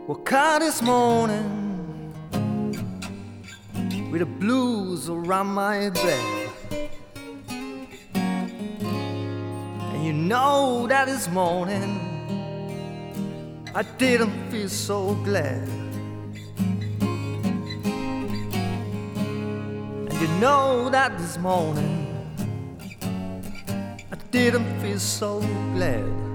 Woke up this morning with the blues around my bed, and you know that this morning I didn't feel so glad. And you know that this morning I didn't feel so glad.